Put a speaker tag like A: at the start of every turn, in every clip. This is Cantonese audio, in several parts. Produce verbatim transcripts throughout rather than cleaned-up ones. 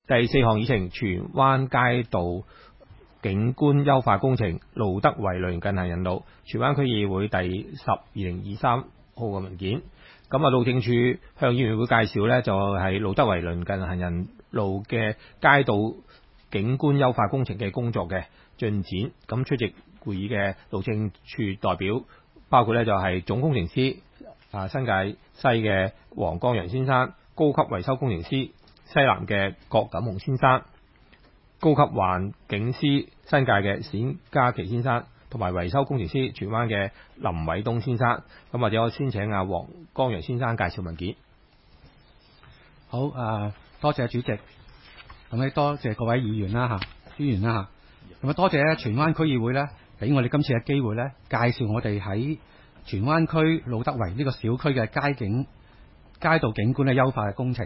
A: 第四項議程，荃灣街道景觀優化工程路德圍鄰近行人路，荃灣區議會第十二零二三號嘅文件。咁啊，路政署向議員會介紹呢，就係路德圍鄰近行人路嘅街道景觀優化工程嘅工作嘅進展。咁出席會議嘅路政署代表包括呢，就係總工程師啊新界西嘅黃江陽先生，高級維修工程師西南嘅郭錦雄先生，高級環境師新界嘅冼家琪先生，同埋維修工程師荃灣嘅林偉東先生。咁或者我先請阿黃江陽先生介紹文件。
B: 好啊，多謝主席，咁咧多謝各位議員啦嚇，專員啦嚇，咁啊多謝咧荃灣區議會咧，俾我哋今次嘅機會咧，介紹我哋喺荃灣區路德圍呢個小區嘅街景街道景觀嘅優化嘅工程。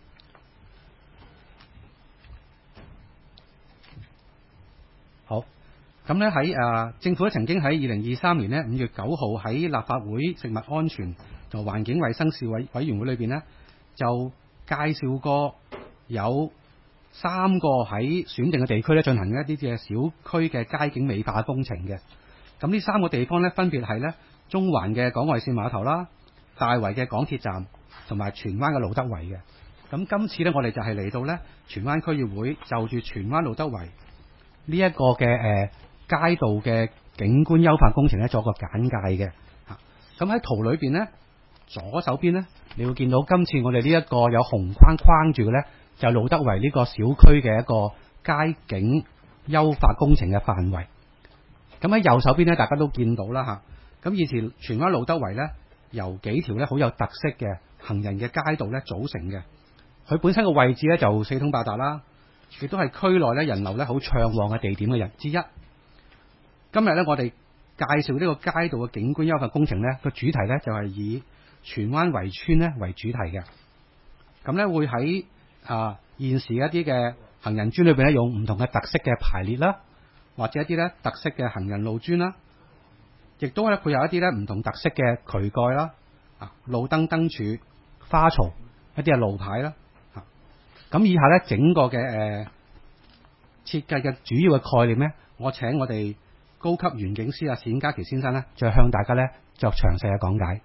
B: 好，咁咧喺誒政府咧曾經喺二零二三年咧五月九號喺立法會食物安全同環境衛生事委委員會裏邊咧，就介紹過有三個喺選定嘅地區咧進行一啲嘅小區嘅街景美化工程嘅。咁呢三個地方咧分別係咧中環嘅港外線碼頭啦、大圍嘅港鐵站同埋荃灣嘅路德圍嘅。咁今次咧我哋就係嚟到咧荃灣區議會就住荃灣路德圍呢一個嘅誒、呃、街道嘅景觀優化工程咧，作個簡介嘅嚇。咁喺圖裏邊咧，左手邊咧，你會見到今次我哋呢一個有紅框框住嘅咧，就係路德圍呢個小區嘅一個街景優化工程嘅範圍。咁喺右手邊咧，大家都見到啦嚇。咁以前荃灣路德圍咧，由幾條咧好有特色嘅行人嘅街道咧組成嘅。佢本身嘅位置咧就四通八達啦。亦都係區內咧人流咧好暢旺嘅地點嘅人之一。今日咧我哋介紹呢個街道嘅景觀優化工程咧，個主題咧就係以荃灣圍村咧為主題嘅。咁咧會喺啊現時一啲嘅行人磚裏邊咧用唔同嘅特色嘅排列啦，或者一啲咧特色嘅行人路磚啦，亦都咧配有一啲咧唔同特色嘅渠蓋啦、啊路燈燈柱、花槽、一啲嘅路牌啦。咁以下咧整個嘅誒設計嘅主要嘅概念咧，我請我哋高級園景師阿冼家琪先生咧，再向大家咧作詳細嘅講解。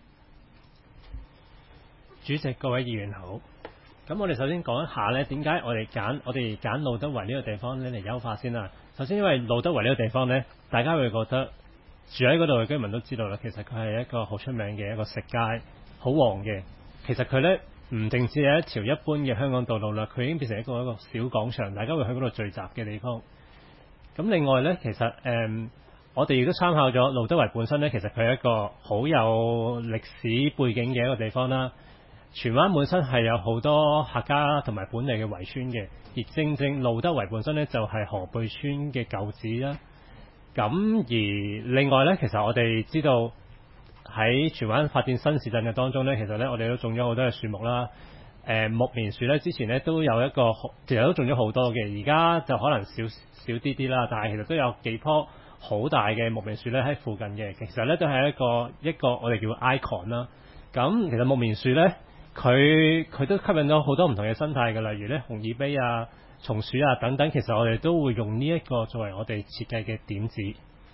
C: 主席、各位議員好。咁我哋首先講一下咧，點解我哋揀我哋揀路德圍呢個地方咧嚟優化先啦。首先因為路德圍呢個地方咧，大家會覺得住喺嗰度嘅居民都知道啦，其實佢係一個好出名嘅一個食街，好旺嘅。其實佢咧唔淨止係一條一般嘅香港道路啦，佢已經變成一個一個小廣場，大家會喺嗰度聚集嘅地方。咁另外呢，其實誒、嗯，我哋亦都參考咗路德圍本身呢，其實佢係一個好有歷史背景嘅一個地方啦。荃灣本身係有好多客家同埋本地嘅圍村嘅，而正正路德圍本身呢，就係河背村嘅舊址啦。咁而另外呢，其實我哋知道，喺荃灣發展新市鎮嘅當中呢，其實呢，我哋都種咗好多嘅樹木啦。誒、呃、木棉樹呢，之前呢都有一個，其實都種咗好多嘅，而家就可能少少啲啲啦。但係其實都有幾棵好大嘅木棉樹呢喺附近嘅，其實呢都係一個一個我哋叫 icon 啦。咁其實木棉樹呢，佢佢都吸引到好多唔同嘅生態嘅，例如呢紅耳鳶啊、松鼠啊等等。其實我哋都會用呢一個作為我哋設計嘅點子。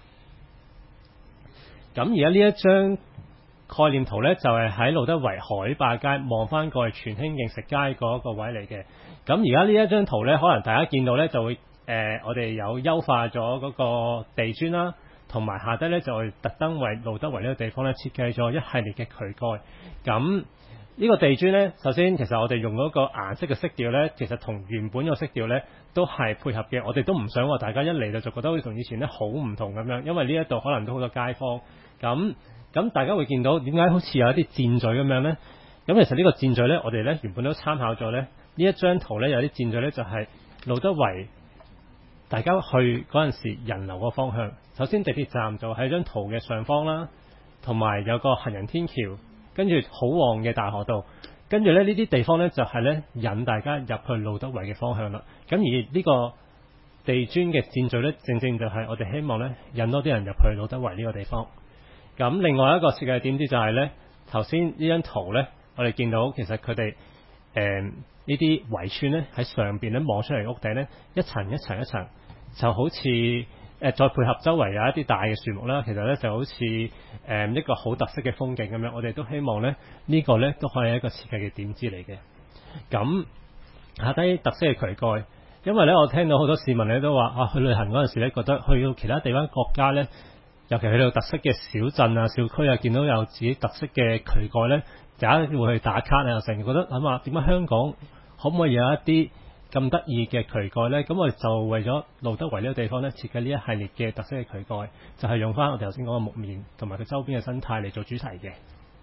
C: 咁而家呢一張概念圖呢，就係喺路德圍海壩街望翻過去荃興徑食街嗰個位嚟嘅。咁而家呢一張圖呢，可能大家見到呢，就會誒、呃，我哋有優化咗嗰個地磚啦，同埋下低呢，就係特登為路德圍呢個地方呢設計咗一系列嘅渠蓋。咁呢個地磚呢，首先其實我哋用嗰個顏色嘅色調呢，其實同原本個色調呢都係配合嘅。我哋都唔想話大家一嚟就就覺得好似同以前呢好唔同咁樣，因為呢一度可能都好多街坊。咁咁大家會見到點解好似有一啲箭嘴咁樣呢？咁其實呢個箭嘴呢，我哋呢原本都參考咗呢呢一張圖呢，有啲箭嘴呢就係路德圍大家去嗰陣時人流個方向。首先地鐵站就喺張圖嘅上方啦，同埋有個行人天橋，跟住好旺嘅大河道，跟住咧呢啲地方呢，就係呢引大家入去路德圍嘅方向啦。咁而呢個地磚嘅箭嘴呢，正正就係我哋希望呢引多啲人入去路德圍呢個地方。咁另外一個設計點子就係呢頭先呢張圖呢，我哋見到其實佢哋誒呢啲圍村咧喺上邊咧望出嚟屋頂咧一層一層一層，就好似誒、呃、再配合周圍有一啲大嘅樹木啦，其實咧就好似誒、呃、一個好特色嘅風景咁樣。我哋都希望咧呢、這個咧都可以係一個設計嘅點子嚟嘅。咁下低特色嘅渠蓋，因為咧我聽到好多市民咧都話啊，去旅行嗰陣時咧覺得去到其他地方國家咧，尤其去到特色嘅小鎮啊、小區啊，見到有自己特色嘅渠蓋咧，就一定會去打卡啊，成日覺得諗下點解香港可唔可以有一啲咁得意嘅渠蓋咧？咁我哋就為咗路德圍呢個地方咧設計呢一系列嘅特色嘅渠蓋，就係、是、用翻我哋頭先講嘅木棉同埋佢周邊嘅生態嚟做主題嘅。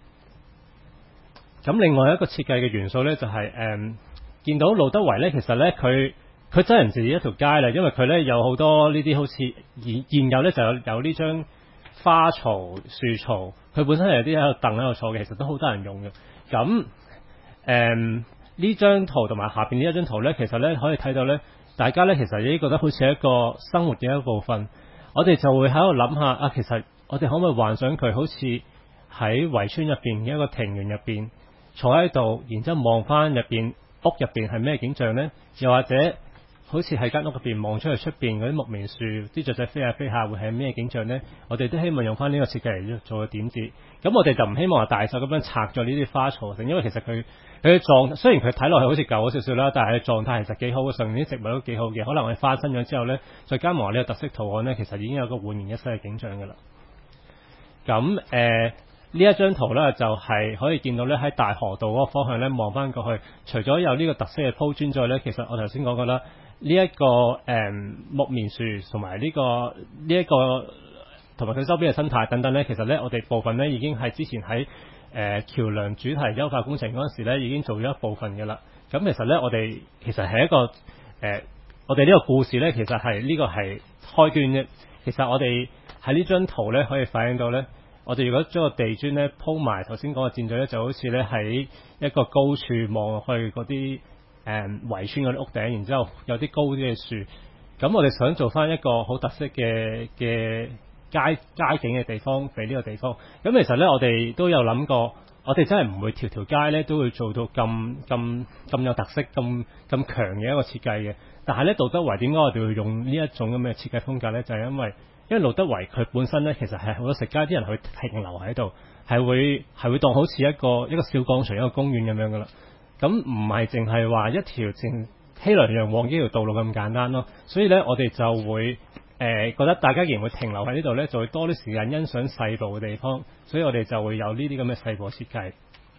C: 咁另外一個設計嘅元素咧就係、是、誒、嗯、見到路德圍咧，其實咧佢佢真人自己一條街啦，因為佢咧有好多呢啲好似現現有咧就有有呢張花槽、樹槽，佢本身係有啲喺度凳喺度坐嘅，其實都好多人用嘅。咁誒呢張圖同埋下邊呢一張圖咧，其實咧可以睇到咧，大家咧其實已經覺得好似一個生活嘅一部分。我哋就會喺度諗下啊，其實我哋可唔可以幻想佢好似喺圍村入邊嘅一個庭園入邊坐喺度，然之後望翻入邊屋入邊係咩景象咧？又或者好似喺間屋入邊望出去出邊嗰啲木棉樹，啲雀仔飛下飛下，會係咩景象咧？我哋都希望用翻呢個設計嚟做個點子。咁我哋就唔希望話大手咁樣拆咗呢啲花槽，因為其實佢佢嘅狀雖然佢睇落去好似舊咗少少啦，但係佢狀態其實幾好嘅，上面啲植物都幾好嘅。可能我哋花新咗之後咧，再加埋呢個特色圖案咧，其實已經有個煥然一新嘅景象㗎啦。咁誒呢一張圖咧，就係、是、可以見到咧喺大河道嗰個方向咧望翻過去，除咗有呢個特色嘅鋪磚之外咧，其實我頭先講過啦。呢、這、一個誒、嗯、木棉樹同埋呢個呢一、這個同埋佢周邊嘅生態等等咧，其實咧我哋部分咧已經係之前喺誒、呃、橋樑主題優化工程嗰陣時咧已經做咗一部分嘅啦。咁其實咧我哋其實係一個誒、呃、我哋呢個故事咧其實係呢、這個係開端啫。其實我哋喺呢張圖咧可以反映到咧，我哋如果將個地磚咧鋪埋頭先講嘅箭嘴咧，就好似咧喺一個高處望落去嗰啲。誒圍村嗰啲屋頂，然之後有啲高啲嘅樹，咁我哋想做翻一個好特色嘅嘅街街景嘅地方俾呢個地方。咁其實咧，我哋都有諗過，我哋真係唔會條條街咧都會做到咁咁咁有特色、咁咁強嘅一個設計嘅。但係咧，路德圍點解我哋會用呢一種咁嘅設計風格咧？就係、是、因為因為路德圍佢本身咧，其實係好多食街啲人去停留喺度，係會係會當好似一個一個小廣場、一個公園咁樣噶啦。咁唔係淨係話一條淨熙來攘往呢條道路咁簡單咯，所以咧我哋就會誒、呃、覺得大家既然會停留喺呢度咧，就會多啲時間欣賞細部嘅地方，所以我哋就會有呢啲咁嘅細部設計。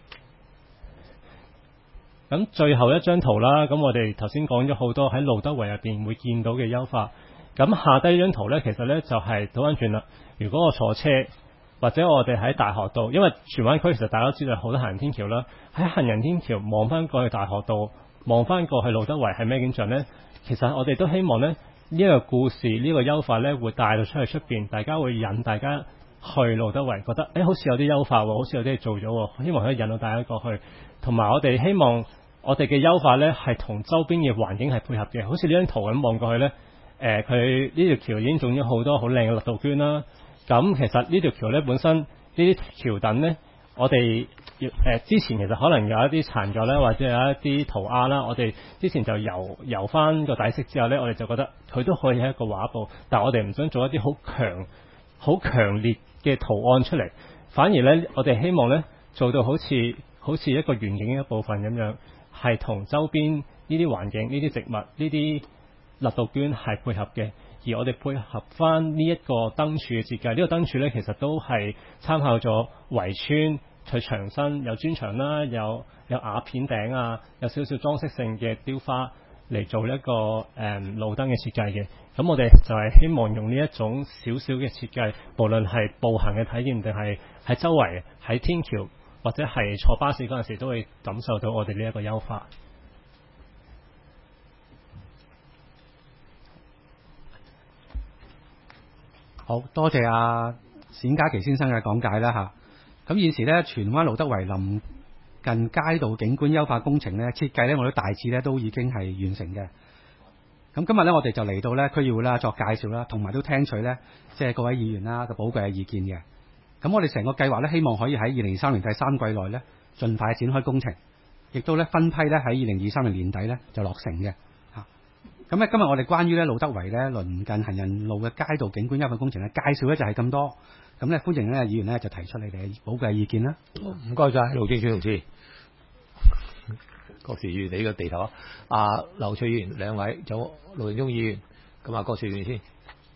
C: 咁最後一張圖啦，咁我哋頭先講咗好多喺路德圍入邊會見到嘅優化，咁下低呢張圖咧，其實咧就係倒翻轉啦。如果我坐車，或者我哋喺大河道，因為荃灣區其實大家都知道好多行人天橋啦。喺行人天橋望翻過去大河道，望翻過去路德圍係咩景象呢？其實我哋都希望呢，呢、這、一個故事呢、這個優化呢，會帶到出去出邊，大家會引大家去路德圍，覺得誒、欸、好似有啲優化喎，好似有啲嘢做咗，希望可以引到大家過去。同埋我哋希望我哋嘅優化呢，係同周邊嘅環境係配合嘅，好似呢張圖咁望過去呢，誒佢呢條橋已經種咗好多好靚嘅綠杜鵑啦。咁其實呢條橋咧本身呢啲橋墩咧，我哋誒、呃、之前其實可能有一啲殘咗咧，或者有一啲塗鴉啦。我哋之前就油油翻個底色之後咧，我哋就覺得佢都可以係一個畫布，但係我哋唔想做一啲好強、好強烈嘅圖案出嚟，反而咧我哋希望咧做到好似好似一個園景嘅一部分咁樣，係同周邊呢啲環境、呢啲植物、呢啲綠杜鵑係配合嘅。而我哋配合翻呢一個燈柱嘅設計，呢、這個燈柱咧其實都係參考咗圍村佢牆身有磚牆啦，有有瓦片頂啊，有少少裝飾性嘅雕花嚟做一個誒、嗯、路燈嘅設計嘅。咁我哋就係希望用呢一種少少嘅設計，無論係步行嘅體驗定係喺周圍喺天橋或者係坐巴士嗰陣時，都會感受到我哋呢一個優化。
B: 好多謝阿冼家琪先生嘅講解啦嚇。咁現時咧，荃灣路德圍臨近街道景觀優化工程咧設計咧，我哋大致咧都已經係完成嘅。咁今日咧，我哋就嚟到咧區議會啦作介紹啦，同埋都聽取咧即係各位議員啦嘅寶貴嘅意見嘅。咁我哋成個計劃咧，希望可以喺二零二三年第三季內咧盡快展開工程。 亦都咧分批咧喺二零二三年年底咧就落成嘅嚇。咁咧今日我哋關於咧路德圍咧鄰近行人路嘅街道景觀優化工程咧介紹咧就係咁多。咁咧歡迎咧議員咧就提出你哋嘅寶貴意見啦。
A: 唔該晒，路政署同事。郭時議員，你個地頭啊，劉翠議員兩位，仲有盧榮忠議員，咁啊，郭時議員先。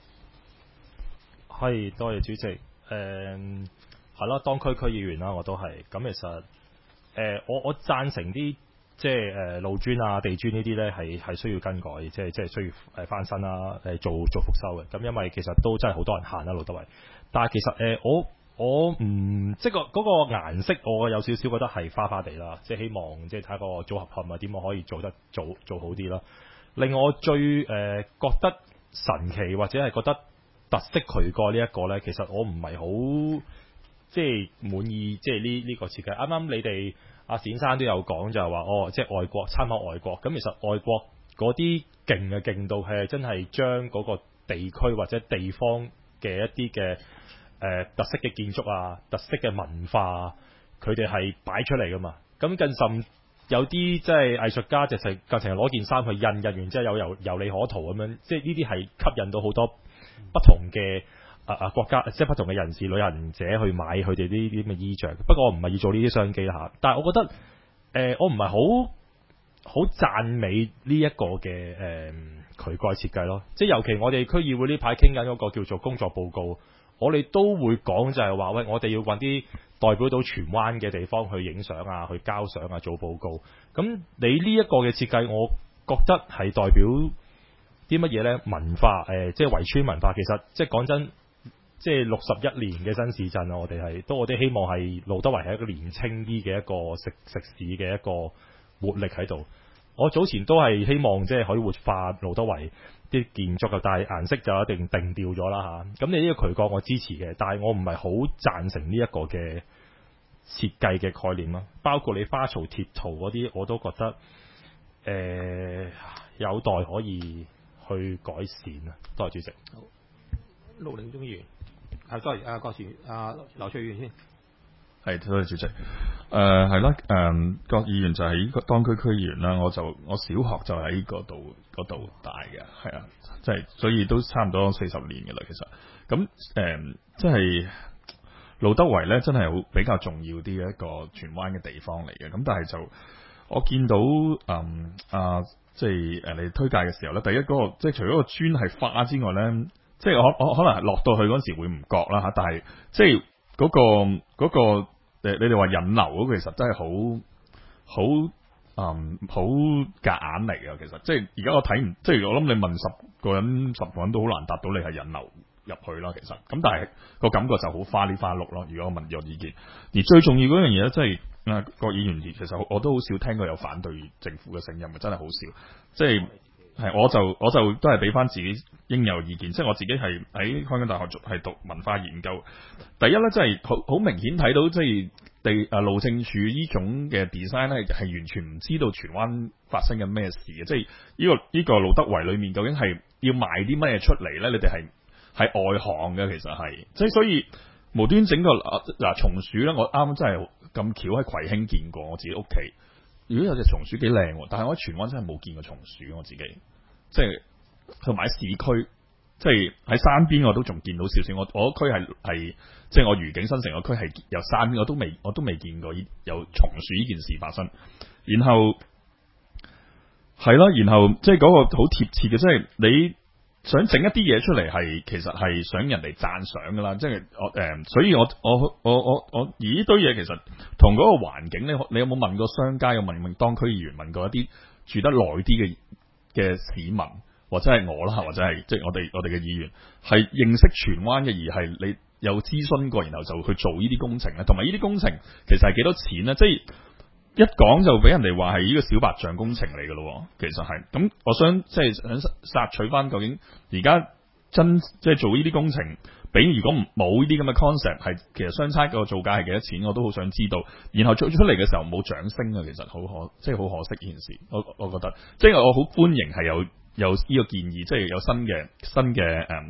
D: 係，多謝主席。誒、嗯，係啦，當區區議員啦，我都係。咁其實誒、呃，我我贊成啲即係誒路磚啊、地磚呢啲咧，係係需要更改，即係即係需要誒翻新啦，誒做做復修嘅。咁因為其實都真係好多人行啦，路德圍。但係其實誒、呃，我我唔即係個嗰個顏色，我有少少覺得係花花地啦。即係希望即係睇個組合合啊，點樣可以做得做做好啲啦。令我最誒、呃、覺得神奇或者係覺得特色渠蓋呢一個咧，其實我唔係好即係滿意，即係呢呢個設計。啱啱你哋阿冼生都有講就係話，哦，即係外國參考外國。咁其實外國嗰啲勁嘅勁度係真係將嗰個地區或者地方嘅一啲嘅誒特色嘅建築啊、特色嘅文化啊，佢哋係擺出嚟噶嘛。咁更甚有啲即係藝術家就係更成日攞件衫去印，印完之後有由由你可圖咁樣，即係呢啲係吸引到好多不同嘅啊啊國家，即係不同嘅人士、旅行者去買佢哋呢啲咁嘅衣着。不過我唔係要做呢啲商機啦嚇，但係我覺得誒、呃、我唔係好好讚美呢一個嘅誒、呃、渠蓋設計咯。即係尤其我哋區議會呢排傾緊嗰個叫做工作報告，我哋都會講就係話喂，我哋要揾啲代表到荃灣嘅地方去影相啊，去交相啊，做報告。咁你呢一個嘅設計，我覺得係代表啲乜嘢呢？文化誒、呃，即係圍村文化。其實即係講真，即係六十一年嘅新市鎮啊，我哋係都我哋希望係路德圍係一個年青啲嘅一個食食肆嘅一個活力喺度。我早前都係希望即係可以活化路德圍啲建築嘅，但係顏色就一定定調咗啦嚇。咁你呢個渠蓋我支持嘅，但係我唔係好贊成呢一個嘅設計嘅概念啦。包括你花槽貼圖嗰啲，我都覺得誒、呃、有待可以去改善啊。多謝主席。
A: 好，盧榮忠議員，啊 sorry， 啊郭時啊劉翠議員先。
E: 係，多謝主席。誒係啦，誒郭議員就係呢個當區區議員啦。我就我小學就喺嗰度嗰度大嘅，係啊，即係所以都差唔多四十年嘅啦。其實咁誒，即係路德圍咧，真係好比較重要啲嘅一個荃灣嘅地方嚟嘅。咁但係就我見到誒、嗯、啊，即係誒你推介嘅時候咧，第一嗰、那個即係除咗個磚係花之外咧，即係我我可能係落到去嗰陣時會唔覺啦嚇，但係即係嗰、那個嗰、那個誒，你哋話引流嗰個其實真係好好嗯好夾硬嚟嘅。其實即係而家我睇唔，即係我諗你問十個人十個人都好難答到你係引流入去啦。其實咁，但係個感覺就好花里花碌咯。如果我問咗意見，而最重要嗰樣嘢咧，即係啊郭議員，其實我都好少聽過有反對政府嘅聲音，真係好少。即係係我就我就都係俾翻自己應有意見。即係我自己係喺香港大學做係讀文化研究。第一咧，即係好好明顯睇到，即係地啊路政署呢種嘅 design 咧，係完全唔知道荃灣發生緊咩事嘅。即係呢個呢個路德圍裏面究竟係要賣啲乜嘢出嚟咧？你哋係係外行嘅，其實係即係所以無端整個嗱、啊、松鼠咧，我啱真係咁巧喺葵興見過我自己屋企。如果有隻松鼠幾靚，但係我喺荃灣真係冇見過松鼠。我自己即係同埋喺市區，即係喺山邊我都仲見到少少。我我區係係即係我愉景新城個區係由山邊，我都未我都未見過有松鼠呢件事發生。然後係啦，然後即係嗰個好貼切嘅，即係你想整一啲嘢出嚟，係其實係想人哋讚賞噶啦。即係我誒，所以我我我我我而呢堆嘢其實同嗰個環境，你你有冇問過商家，有問問當區議員，問過一啲住得耐啲嘅嘅市民，或者係我啦，或者係即係我哋我哋嘅議員，係認識荃灣嘅，而係你有諮詢過，然後就去做呢啲工程咧。同埋呢啲工程其實係幾多錢咧？即係一講就俾人哋話係呢個小白象工程嚟嘅咯。其實係咁，我想即係想索取翻究竟而家真即係做呢啲工程，比如果冇呢啲咁嘅 concept， 係其實相差個造價係幾多錢，我都好想知道。然後做出嚟嘅時候冇掌聲啊，其實好可即係好可惜呢件事。我我覺得即係我好歡迎係有有呢個建議，即係有新嘅新嘅誒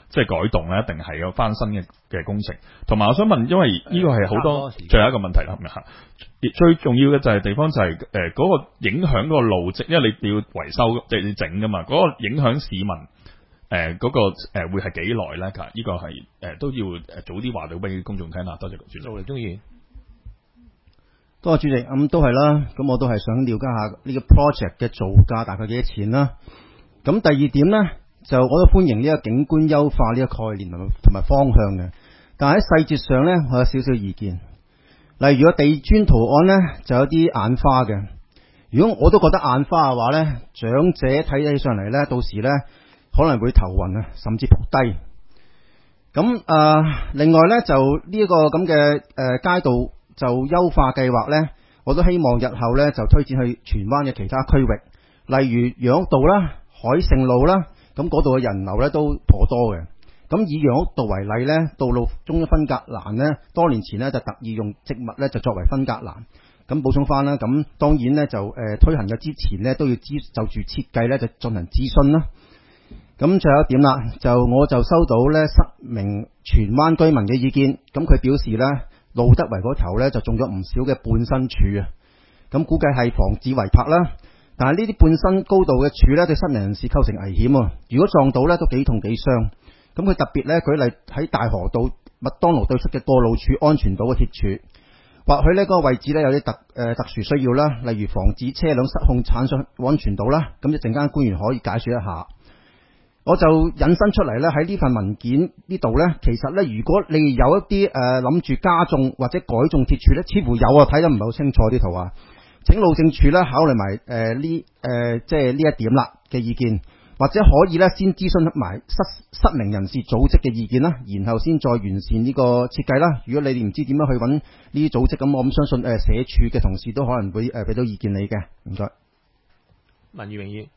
E: 即係改動咧，一定係有翻新嘅嘅工程。同埋我想問，因為呢個係好多最後一個問題啦，係咪嚇？最重要嘅就係地方就係誒嗰個影響嗰個路徑，因為你要維修即係要整噶嘛，嗰、嗰個影響市民誒嗰、呃嗰個誒、呃、會係幾耐咧？其實呢個係誒、呃、都要誒早啲話到俾公眾聽啦。多謝主席。陸嚟中意。
F: 多謝主席，咁、嗯、都係啦。咁我都係想了解下呢個 project 嘅造價大概幾多錢啦。咁第二點咧，就我都歡迎呢個景觀優化呢個概念同埋同埋方向嘅，但係喺細節上咧，我有少少意見。例如個地磚圖案咧，就有啲眼花嘅。如果我都覺得眼花嘅話咧，長者睇起上嚟咧，到時咧可能會頭暈啊，甚至仆低。咁誒、呃，另外咧就呢一個咁嘅誒街道就優化計劃咧，我都希望日後咧就推薦去荃灣嘅其他區域，例如楊屋道啦、海盛路啦，咁嗰度嘅人流咧都頗多嘅。咁以楊屋道為例咧，道路中分隔欄咧，多年前咧就特意用植物咧就作為分隔欄。咁補充翻啦，咁當然咧就誒、呃、推行嘅之前咧都要諮就住設計咧就進行諮詢啦。咁最後一點啦，就我就收到咧十名荃灣居民嘅意見，咁佢表示咧路德圍嗰頭咧就種咗唔少嘅半身柱啊，咁估計係防止違泊啦。但係呢啲半身高度嘅柱咧對失明人士構成危險喎，如果撞到咧都幾痛幾傷。咁佢特別咧舉例喺大河道麥當勞對出嘅過路柱安全島嘅鐵柱，或許呢嗰個位置咧有啲特誒、呃、特殊需要啦，例如防止車輛失控鏟上安全島啦。咁一陣間官員可以解說一下。我就引申出嚟咧喺呢份文件呢度咧，其實咧如果你有一啲誒諗住加重或者改種鐵柱咧，似乎有啊，睇得唔係好清楚啲圖啊。請路政署咧考慮埋誒呢誒即係呢一點啦嘅意見。或者可以咧，先諮詢埋失失明人士組織嘅意見啦，然後先再完善呢個設計啦。如果你哋唔知點樣去揾呢啲組織，咁我咁相信誒社署嘅同事都可能會誒俾到意見你嘅。唔該。
A: 文裕榮議員，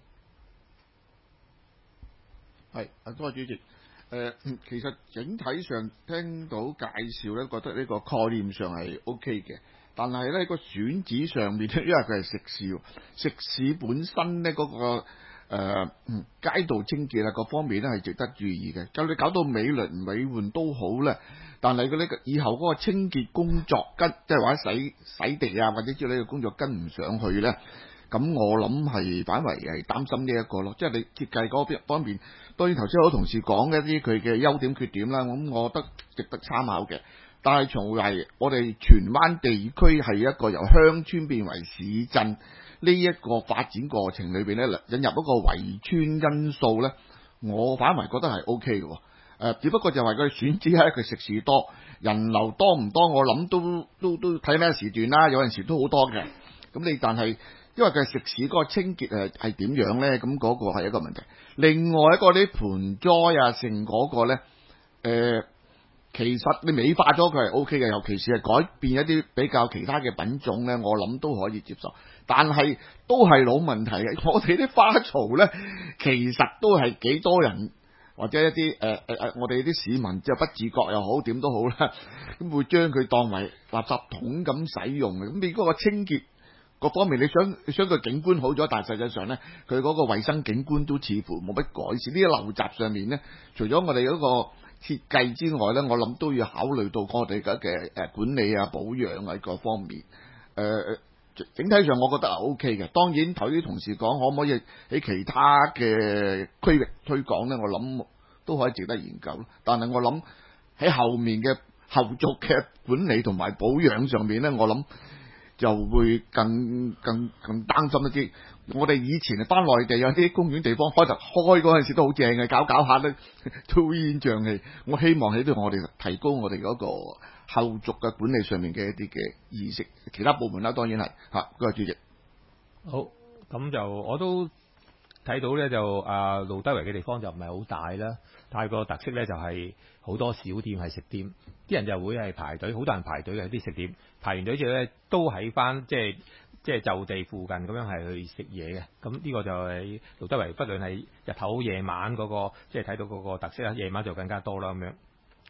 G: 係啊，多謝主席。誒、呃，其實整體上聽到介紹咧，覺得呢個概念上係 O K 嘅，但係咧個選址上面咧，因為佢係食肆，食肆本身咧嗰、那個。誒、呃，嗯，街道清潔啊，各方面咧係值得注意嘅。咁你搞到美輪美奐都好咧，但係佢呢個以後嗰個清潔工作跟，即係話洗洗地啊或者之類嘅工作跟唔上去咧，咁我諗係反為係擔心呢一個咯。即係你設計嗰邊方面，當然頭先好多同事講一啲佢嘅優點缺點啦，咁我覺得值得參考嘅。但係從嚟我哋荃灣地區係一個由鄉村變為市鎮。呢一個發展過程裏邊咧，引入一個圍村因素咧，我反為覺得係 O K 嘅。誒、呃，只不過就係佢選址係佢食肆多，人流多唔多，我諗都都都睇咩時段啦。有陣時都好多嘅。咁你但係因為佢食肆嗰個清潔係係點樣咧？咁嗰個係一個問題。另外一個啲盆栽啊，剩嗰個咧，誒、呃，其實你美化咗佢係 O K 嘅，尤其是係改變一啲比較其他嘅品種咧，我諗都可以接受。但係都係老問題嘅，我哋啲花槽咧，其實都係幾多人或者一啲誒誒誒，我哋啲市民即係不自覺又好點都好啦，咁會將佢當為垃圾桶咁使用嘅。咁你嗰個清潔各方面，你想你想佢景觀好咗，但係實際上咧，佢嗰個衞生景觀都似乎冇乜改善。呢啲陋習上面咧，除咗我哋嗰個設計之外咧，我諗都要考慮到我哋嘅嘅誒管理啊、保養啊各方面誒。呃整體上我覺得係 O K 嘅，當然頭啲同事講可唔可以喺其他嘅區域推廣呢？我諗都可以值得研究。但係我諗喺後面嘅後續嘅管理同埋保養上面呢，我諗就會更更更擔心一啲。我哋以前翻內地有啲公園地方開頭開嗰陣時都好正嘅，搞搞下咧烏煙瘴氣。我希望喺度我哋提高我哋嗰個後續嘅管理上面嘅一啲嘅意識，其他部門啦當然係嚇。各位主席，
A: 好，咁就我都睇到咧，就啊路德圍嘅地方就唔係好大啦，但係個特色咧就係好多小店係食店，啲人就會係排隊，好多人排隊嘅啲食店，排完隊之後咧都喺翻即係即係就地附近咁樣係去食嘢嘅。咁呢個就係路德圍，不論係日頭夜晚嗰個，即係睇到嗰個特色啦，夜晚就更加多啦咁樣。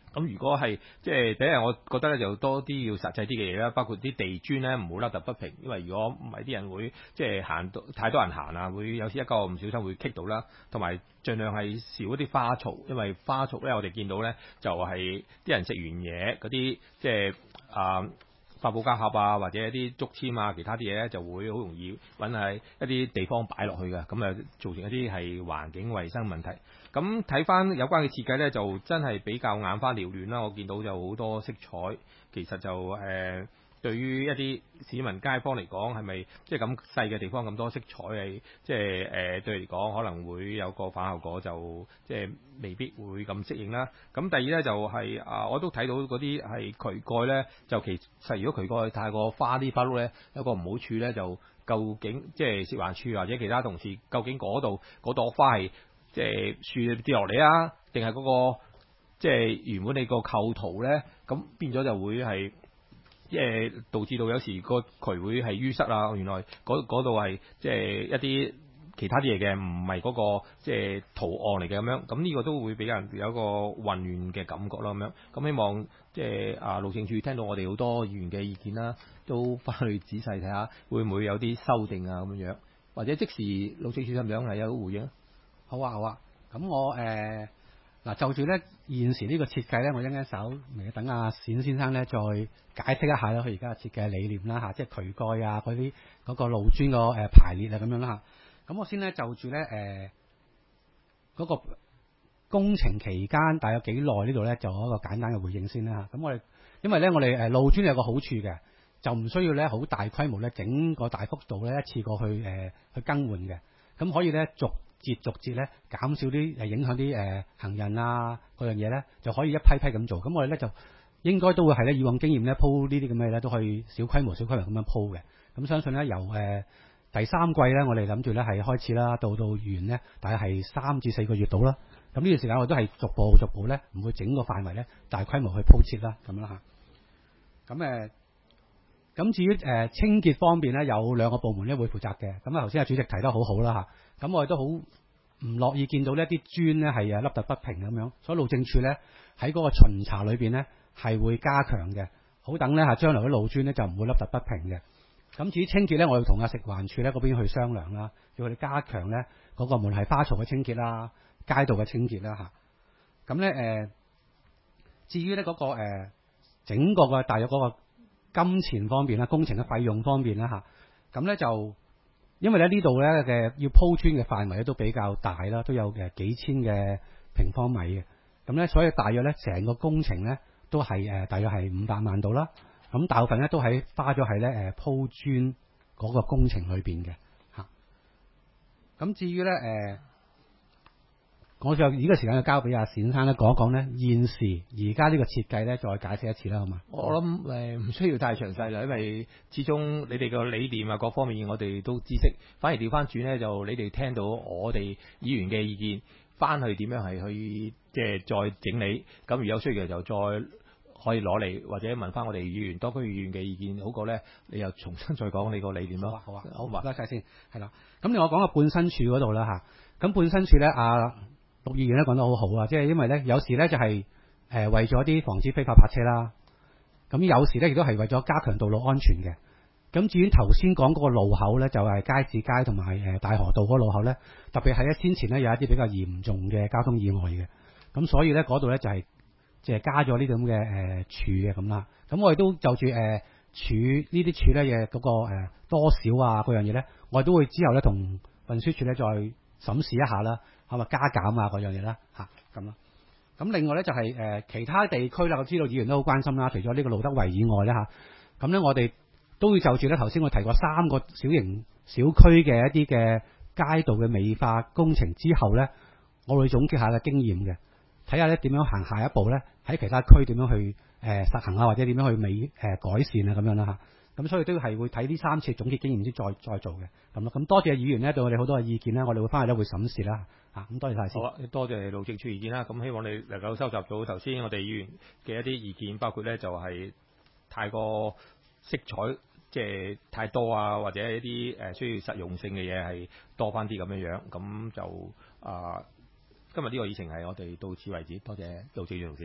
A: 咁如果係即係第一，我覺得咧就多啲要實際啲嘅嘢啦，包括啲地磚咧唔好凹凸不平，因為如果唔係啲人會即係行到太多人行啊，會有時一個唔小心會棘到啦。同埋盡量係少一啲花槽，因為花槽咧我哋見到咧就係啲人食完嘢嗰啲即係啊發泡膠盒啊，或者一啲竹籤啊，其他啲嘢咧就會好容易揾喺一啲地方擺落去嘅，咁啊造成一啲係環境衛生問題。咁睇翻有關嘅設計咧，就真係比較眼花繚亂啦。我見到就好多色彩，其實就誒、呃、對於一啲市民街坊嚟講，係咪即係咁細嘅地方咁多色彩係即係誒對嚟講可能會有個反效果，就即係未必會咁適應啦。咁第二咧就係、是、啊，我都睇到嗰啲係渠蓋咧，就其實如果渠蓋太過花啲花碌咧，有個唔好處咧，就究竟即係食環署或者其他同事，究竟嗰度嗰朵花係即係樹跌落嚟啊，定係嗰個即係原本你個構圖咧，咁變咗就會係即係導致到有時個渠會係淤塞啊。原來嗰度係即係一啲其他啲嘢嘅，唔係嗰個即係圖案嚟嘅咁樣。咁呢個都會俾人有一個混亂嘅感覺啦咁樣。咁希望即係啊路政署聽到我哋好多議員嘅意見啦，都翻去仔細睇下，會唔會有啲修訂啊咁樣，或者即時路政署咁樣係有回應。
B: 好啊，好啊。咁我誒嗱、呃、就住咧現時呢個設計咧，我一陣間稍微等阿冼先生咧再解釋一下啦，佢而家嘅設計理念啦嚇，即係渠蓋啊嗰啲嗰個路磚個誒排列啊咁樣啦嚇。咁我先咧就住咧誒嗰個工程期間大約幾耐呢度咧，就有一個簡單嘅回應先啦嚇。咁我哋因為咧我哋誒路磚有個好處嘅，就唔需要咧好大規模咧整個大幅度咧一次過去誒、呃、去更換嘅，咁可以咧逐節逐節咧減少啲誒影響啲誒行人啊嗰樣嘢咧，就可以一批批咁做。咁我哋咧就應該都會係咧以往經驗咧鋪呢啲咁嘅嘢咧都可以小規模小規模咁樣鋪嘅。咁相信咧由誒、呃、第三季咧我哋諗住咧係開始啦，到到完咧大概係三至四個月到啦。咁呢段時間我都係逐步逐步咧，唔會整個範圍咧大規模去鋪設啦咁啦嚇。咁誒咁至於誒、呃、清潔方面咧，有兩個部門咧會負責嘅。咁啊頭先阿主席提得好好啦嚇。咁我哋都好唔樂意見到呢啲磚咧係啊凹凸不平咁樣，所以路政署咧喺嗰個巡查裏邊咧係會加強嘅，好等咧嚇將來啲路磚咧就唔會凹凸不平嘅。咁至於清潔咧，我要同阿食環署咧嗰邊去商量啦，叫佢哋加強咧嗰個門係花槽嘅清潔啦、街道嘅清潔啦嚇。咁咧誒，至於咧嗰個、呃、整個嘅大約嗰個金錢方面啦、工程嘅費用方面啦嚇，咁咧就。因為咧呢度咧嘅要鋪磚嘅範圍咧都比較大啦，都有誒幾千嘅平方米嘅，咁咧所以大約咧成個工程咧都係誒大約係五百萬度啦，咁大部分咧都係花咗喺咧誒鋪磚嗰個工程裏邊嘅嚇。咁至於咧誒，我就呢個時間就交俾阿冼生咧講一講咧現時而家呢個設計咧再解釋一次啦，好嘛？
A: 我諗誒唔需要太詳細啦，因為始終你哋個理念啊各方面我哋都知識，反而調翻轉咧就你哋聽到我哋議員嘅意見，翻去點樣係去即係再整理，咁如有需要就再可以攞嚟或者問翻我哋議員多區議員嘅意見，好過咧你又重新再講你個理念咯。
B: 好啊，
A: 好啊，
B: 好唔該晒先，係啦。咁另外講個半身處嗰度啦嚇，咁半身處咧啊。陸議員咧講得好好啊，即係因為咧有時咧就係誒為咗啲防止非法泊車啦，咁有時咧亦都係為咗加強道路安全嘅。咁至於頭先講嗰個路口咧，就係街市街同埋誒大河道嗰個路口咧，特別係咧先前咧有一啲比較嚴重嘅交通意外嘅，咁所以咧嗰度咧就係即係加咗呢啲咁嘅誒柱嘅咁啦。咁我哋都就住誒柱呢啲柱咧嘅嗰個誒多少啊嗰樣嘢咧，我哋都會之後咧同運輸署咧再審視一下啦。係咪加減啊嗰樣嘢啦嚇咁咯。咁另外咧就係、是、誒、呃、其他地區啦，我知道議員都好關心啦。除咗呢個路德圍以外咧嚇，咁咧我哋都會就住咧頭先我提過三個小型小區嘅一啲嘅街道嘅美化工程之後咧，我會總結下嘅經驗嘅，睇下咧點樣行下一步咧，喺其他區點樣去誒、呃、實行啊，或者點樣去美誒、呃、改善啊咁樣啦嚇。咁所以都係會睇呢三次總結經驗先再再做嘅咁咯。咁多謝議員咧對我哋好多嘅意見啦，我哋會翻去咧會審視啦。啊，咁多謝晒先。
A: 好啊，多謝路政署意見啦。咁希望你能夠收集到頭先我哋議員嘅一啲意見，包括咧就係太過色彩即係太多啊，或者一啲誒需要實用性嘅嘢係多翻啲咁樣樣。咁就啊、呃，今日呢個議程係我哋到此為止。多謝路政署同事。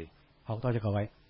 B: 好多謝各位。